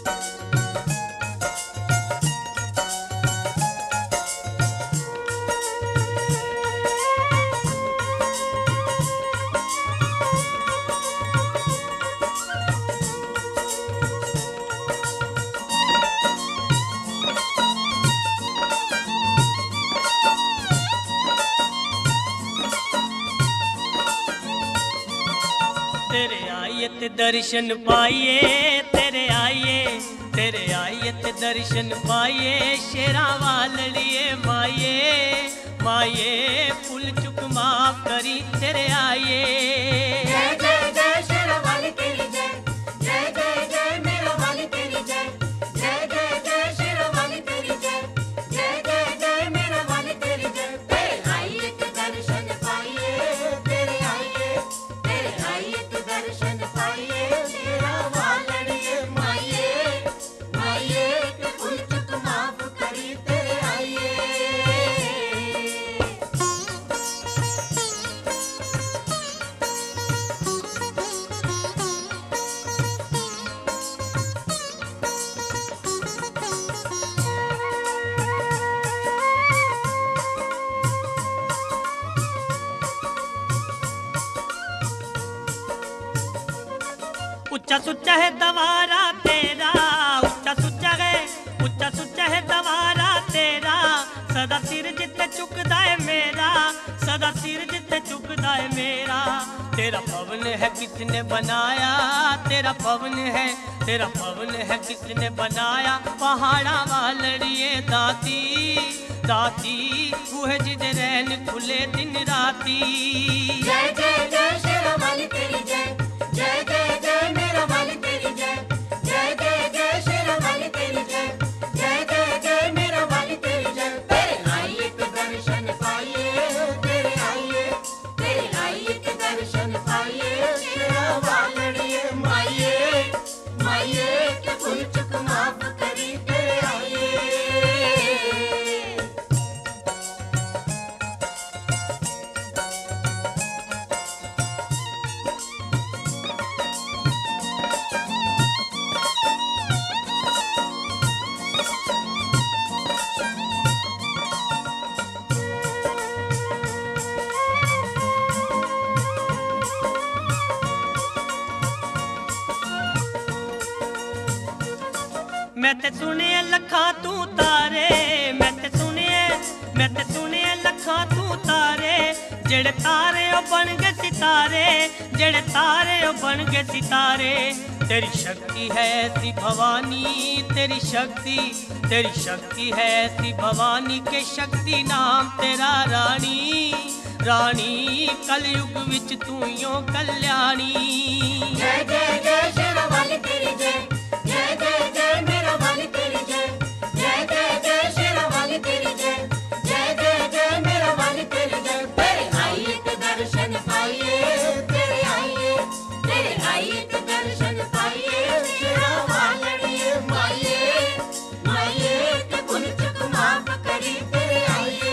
तेरे आइए ते दर्शन पाइए, तेरे आइए ते दर्शन पाइए, शेरा वालड़िए माइए माइए, फुल चुक माफ करी तेरे आइए। जय जय जय शेरा वाली तेरी जय, जय जय जय मेरा वाली तेरी जय, जय जय जय शेरा वाली तेरी जय, जय जय जय मेरा वाली तेरी जय। तेरे आइए के दर्शन पाइए, तेरे आइए के दर्शन पाइए, शेरा वालड़िए माइए माइए, के फुल चुक माफ करी तेरे आइए। उच्चा सुच्चा है दवारा तेरा, उच्चा सुच्चा है दवारा तेरा, सदा सिर जिते चुकदा है मेरा, सदा सिर जिते चुकदा है मेरा। तेरा पवन है किसने बनाया, तेरा पवन है किसने बनाया, पहाड़ा वालड़िए दाती दाती, वह जिदे रैन खुले दिन राती। जय जय जय शेरा वाली तेरी जय, जय जय जय मेरा वाली तेरी जय, जय जय जय शेरा वाली तेरी जय, जय जय जय मेरा वाली तेरी जय। तेरे आइए के दर्शन पाइए, तेरे आइए के दर्शन पाइए, शेरा वालड़िए माइए माइए, के फुल चुक माफ करी तेरे आइए। मैं ते सुने लखा तू तारे, मैं ते सुने लखा तू तारे, जेड़े तारे ओ बन गए सितारे, जेड़े तारे ओ बन गए सितारे। तेरी शक्ति है ऐसी भवानी, तेरी शक्ति है ऐसी भवानी, के शक्ति नाम तेरा रानी रानी, कलयुग विच तू यो कल्याणी। जय जय जय शेरा वाली तेरी जय, जय जय जय मेरा वाली तेरी जय, जय जय जय शेरा वाली तेरी जय, जय जय जय मेरा वाली तेरी जय। तेरे आइए के दर्शन पाइए, तेरे आइए के दर्शन पाइए, शेरा वालड़िए माइए माइए, के फुल चुक माफ करी तेरे आइए।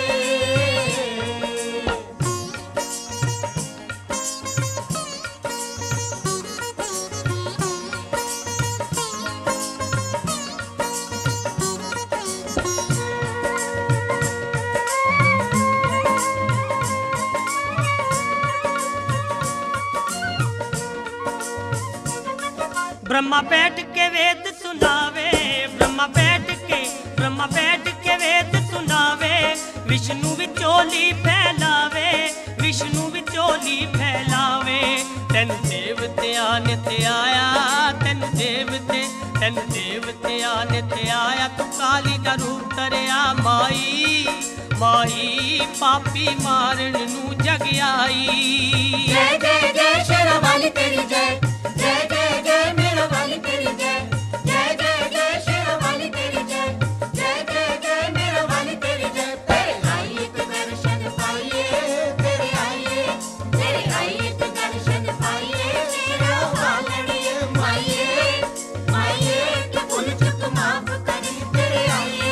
ब्रह्मा बैठ के वेद सुनावे, ब्रह्मा बैठ के वेद सुनावे, विष्णु विचोली फैलावे, विष्णु विचोली फैलावे। तेन देवतियां ने ते आया, तेन देवतियां ने ते आया, तू काली दा रूप धरिया माई माई, पापी मारन नू जग आई। जय जय जय शेरा वाली तेरी जय, जय जय जय मेरा वाली तेरी जय, जय जय जय शेरा वाली तेरी जय, जय जय जय मेरा वाली तेरी जय। तेरे आइए के दर्शन पाइए, तेरे आइए के दर्शन पाइए, शेरा वालड़िए माइए माइए, के फुल चुक माफ करी तेरे आइए।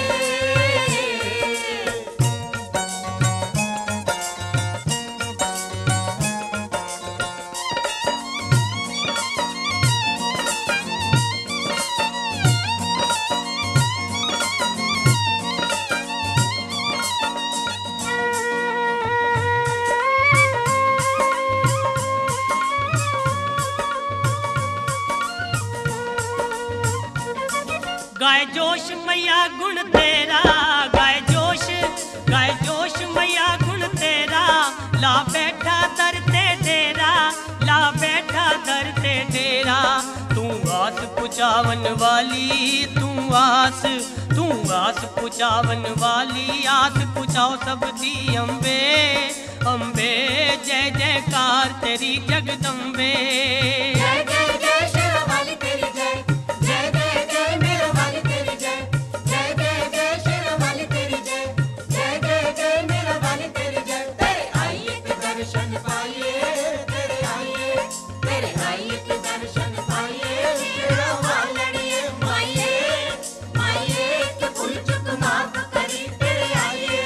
गाए जोश मैया गुण तेरा, गाए जोश मैया गुण तेरा, ला बैठा दर ते डेरा, ला बैठा दर ते डेरा। तू आस पुचावन वाली, तू आस पुचावन वाली, आस पुचाओ सब दी अम्बे, अम्बे जय जयकार तेरी जगदम्बे। जय जय जय शेरावाली तेरी जय, जय जय जय मेरा वाली तेरी जय, जय जय जय शेरावाली तेरी जय, जय जय जय मेरा वाली तेरी जय। तेरे आइए के दर्शन पाइए, तेरे आइए के दर्शन पाइए, शेरावालड़िए माइए, माइए के भूल चूक माफ करी। तेरे आइए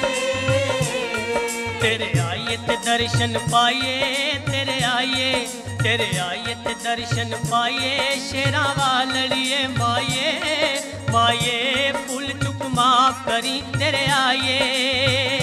ते दर्शन पाइए, तेरे आइए ते दर्शन पाइए, शेरा वालड़िए माइए, माइए भूल चुक माफ करी। तेरे आइए